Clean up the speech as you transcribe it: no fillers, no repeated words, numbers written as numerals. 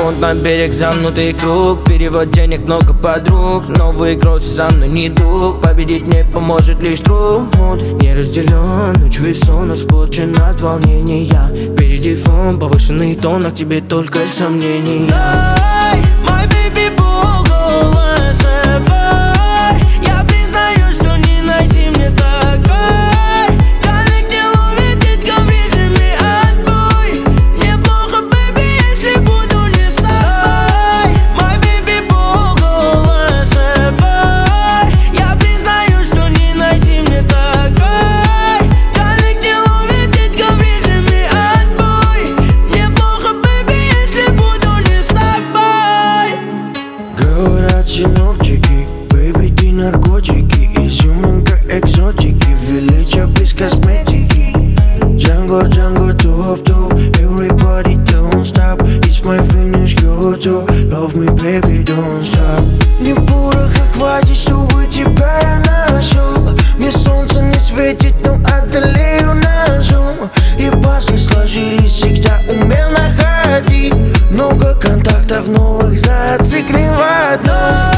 фунт на берег, замкнутый круг. Перевод денег, много подруг. Новые кроссы со мной не друг. Победить мне поможет лишь труд. Не разделен, ночь сон испорчен от волнения. Впереди фон, повышенный тон, а к тебе только сомнения. Стой, мой baby, полголова собой. Я признаю, что не найти мне такой. Коллектив ловит деткам в режиме отбой. Мне плохо, baby, если буду не с тобой. Мой baby, полголова собой. Я признаю, что не найти мне такой. Коллектив ловит деткам в режиме отбой. Мне плохо, baby, если буду не с тобой. Говорят синоптики, baby, ты наркотики. Изюминка экзотики, величие без косметики. Django, Django, топ-топ. Everybody don't stop. It's my finish, go to. Love me, baby, don't stop. Мне пороха хватит, чтобы тебя я нашел. Мне солнце не светит, но одолею ножом. И пазлы сложились, всегда умел находить. Много контактов новых зацикливать.